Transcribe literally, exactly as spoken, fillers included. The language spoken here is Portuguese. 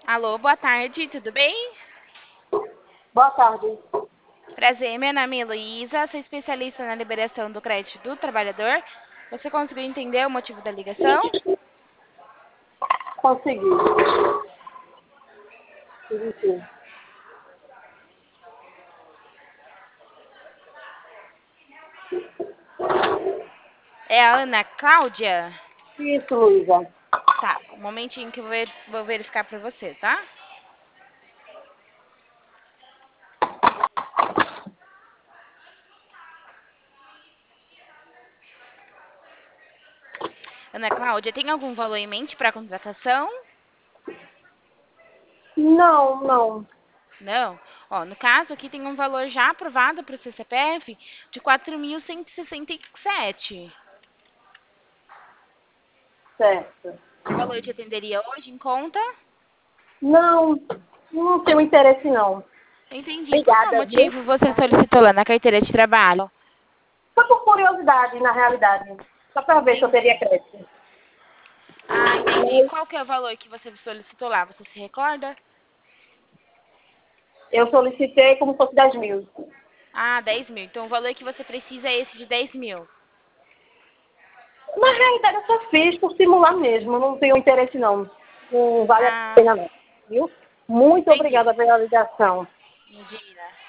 Alô, boa tarde, tudo bem? Boa tarde. Prazer, meu nome é Heloísa, sou especialista na liberação do crédito do trabalhador. Você conseguiu entender o motivo da ligação? Consegui. Consegui. É a Ana Cláudia? Isso, Luísa. Tá, um momentinho que eu vou ver- vou verificar pra você, tá? Ana Cláudia, tem algum valor em mente para contratação? Não, não. Não. Ó, no caso aqui tem um valor já aprovado para o seu C P F de quatro mil cento e sessenta e sete. Certo. Esse valor te atenderia hoje em conta? Não, não tenho interesse, não. Entendi. Por qual Obrigada, viu? motivo você solicitou lá na carteira de trabalho? Só por curiosidade, na realidade. Só para ver se eu Entendi. teria crédito. Ah, entendi. Mas Qual que é o valor que você solicitou lá? Você se recorda? eu solicitei como se fosse dez mil. Ah, dez mil. Então o valor que você precisa é esse de dez mil. Na realidade, eu só fiz por simular mesmo. Não tenho interesse, não. Não vale a Ah, pena, não. Viu? Muito entendi. obrigada pela ligação. Imagina.